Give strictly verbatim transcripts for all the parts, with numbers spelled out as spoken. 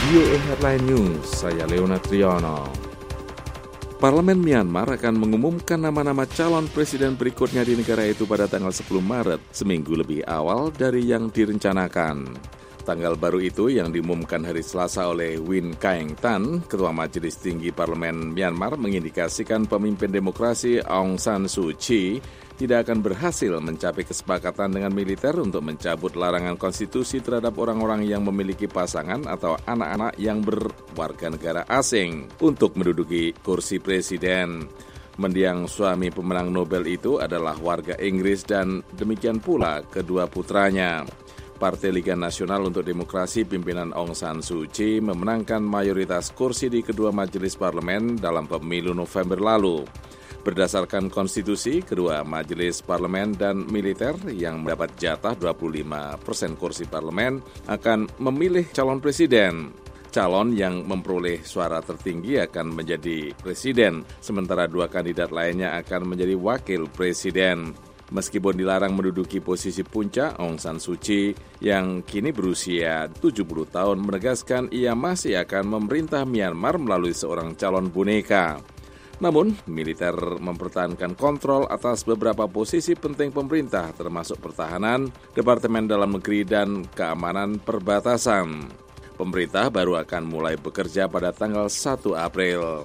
V O A Headline News, saya Leonard Triono. Parlemen Myanmar akan mengumumkan nama-nama calon presiden berikutnya di negara itu pada tanggal sepuluh Maret, seminggu lebih awal dari yang direncanakan. Tanggal baru itu yang diumumkan hari Selasa oleh Win Kaeng Tan, Ketua Majelis Tinggi Parlemen Myanmar, mengindikasikan pemimpin demokrasi Aung San Suu Kyi tidak akan berhasil mencapai kesepakatan dengan militer untuk mencabut larangan konstitusi terhadap orang-orang yang memiliki pasangan atau anak-anak yang berwarga negara asing untuk menduduki kursi presiden. Mendiang suami pemenang Nobel itu adalah warga Inggris dan demikian pula kedua putranya. Partai Liga Nasional untuk Demokrasi pimpinan Aung San Suu Kyi memenangkan mayoritas kursi di kedua majelis parlemen dalam pemilu November lalu. Berdasarkan konstitusi, kedua majelis parlemen dan militer yang mendapat jatah dua puluh lima persen kursi parlemen akan memilih calon presiden. Calon yang memperoleh suara tertinggi akan menjadi presiden, sementara dua kandidat lainnya akan menjadi wakil presiden. Meskipun dilarang menduduki posisi puncak, Aung San Suu Kyi yang kini berusia tujuh puluh tahun menegaskan ia masih akan memerintah Myanmar melalui seorang calon boneka. Namun, militer mempertahankan kontrol atas beberapa posisi penting pemerintah termasuk pertahanan, Departemen Dalam Negeri, dan keamanan perbatasan. Pemerintah baru akan mulai bekerja pada tanggal satu April.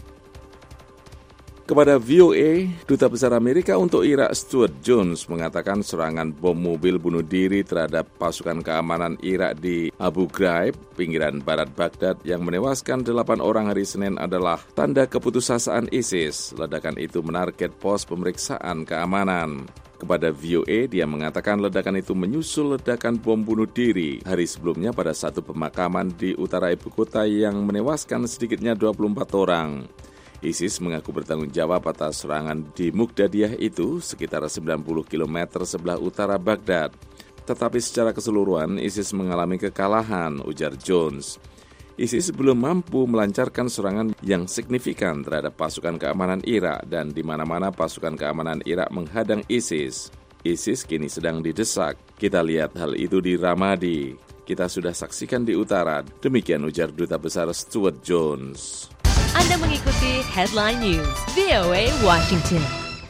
Kepada V O A, Duta Besar Amerika untuk Irak Stuart Jones mengatakan serangan bom mobil bunuh diri terhadap pasukan keamanan Irak di Abu Ghraib, pinggiran barat Baghdad, yang menewaskan delapan orang hari Senin adalah tanda keputusasaan ISIS. Ledakan itu menarget pos pemeriksaan keamanan. Kepada V O A, dia mengatakan ledakan itu menyusul ledakan bom bunuh diri hari sebelumnya pada satu pemakaman di utara ibu kota yang menewaskan sedikitnya dua puluh empat orang. ISIS mengaku bertanggung jawab atas serangan di Mugdadiyah itu sekitar sembilan puluh kilometer sebelah utara Baghdad. Tetapi secara keseluruhan ISIS mengalami kekalahan, ujar Jones. ISIS belum mampu melancarkan serangan yang signifikan terhadap pasukan keamanan Irak dan di mana-mana pasukan keamanan Irak menghadang ISIS. ISIS kini sedang didesak. Kita lihat hal itu di Ramadi. Kita sudah saksikan di utara. Demikian ujar Duta Besar Stuart Jones. Anda mengikuti Headline News V O A Washington.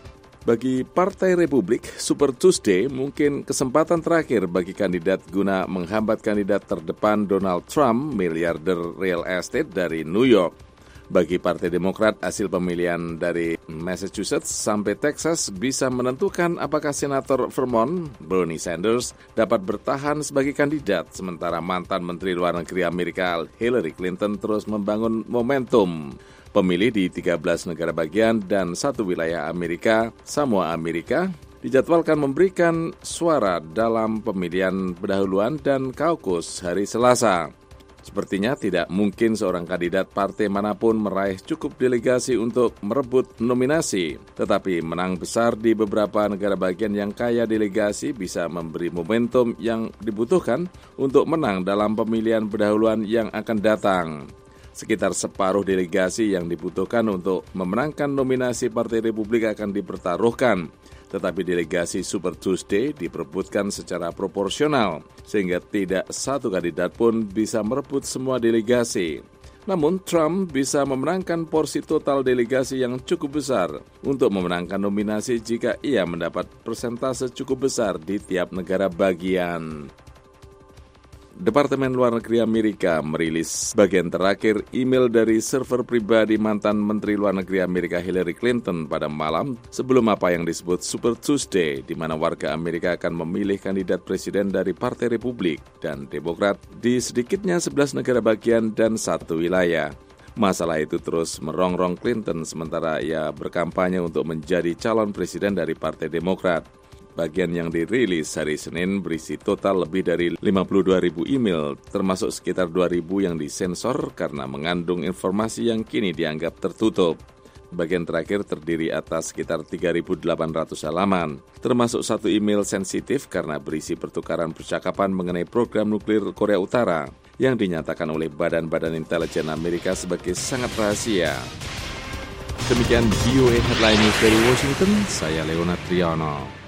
Bagi Partai Republik, Super Tuesday mungkin kesempatan terakhir bagi kandidat guna menghambat kandidat terdepan Donald Trump, miliarder real estate dari New York. Bagi Partai Demokrat, hasil pemilihan dari Massachusetts sampai Texas bisa menentukan apakah Senator Vermont, Bernie Sanders, dapat bertahan sebagai kandidat, sementara mantan Menteri Luar Negeri Amerika Hillary Clinton terus membangun momentum. Pemilih di tiga belas negara bagian dan satu wilayah Amerika, Samoa Amerika, dijadwalkan memberikan suara dalam pemilihan pendahuluan dan kaukus hari Selasa. Sepertinya tidak mungkin seorang kandidat partai manapun meraih cukup delegasi untuk merebut nominasi. Tetapi menang besar di beberapa negara bagian yang kaya delegasi bisa memberi momentum yang dibutuhkan untuk menang dalam pemilihan pendahuluan yang akan datang. Sekitar separuh delegasi yang dibutuhkan untuk memenangkan nominasi Partai Republik akan dipertaruhkan. Tetapi delegasi Super Tuesday diperebutkan secara proporsional, sehingga tidak satu kandidat pun bisa merebut semua delegasi. Namun Trump bisa memenangkan porsi total delegasi yang cukup besar untuk memenangkan nominasi jika ia mendapat persentase cukup besar di tiap negara bagian. Departemen Luar Negeri Amerika merilis bagian terakhir email dari server pribadi mantan Menteri Luar Negeri Amerika Hillary Clinton pada malam sebelum apa yang disebut Super Tuesday, di mana warga Amerika akan memilih kandidat presiden dari Partai Republik dan Demokrat di sedikitnya sebelas negara bagian dan satu wilayah. Masalah itu terus merongrong Clinton sementara ia berkampanye untuk menjadi calon presiden dari Partai Demokrat. Bagian yang dirilis hari Senin berisi total lebih dari lima puluh dua ribu email, termasuk sekitar dua ribu yang disensor karena mengandung informasi yang kini dianggap tertutup. Bagian terakhir terdiri atas sekitar tiga ribu delapan ratus halaman, termasuk satu email sensitif karena berisi pertukaran percakapan mengenai program nuklir Korea Utara yang dinyatakan oleh badan-badan intelijen Amerika sebagai sangat rahasia. Demikian V O A Headline News dari Washington, saya Leonard Triono.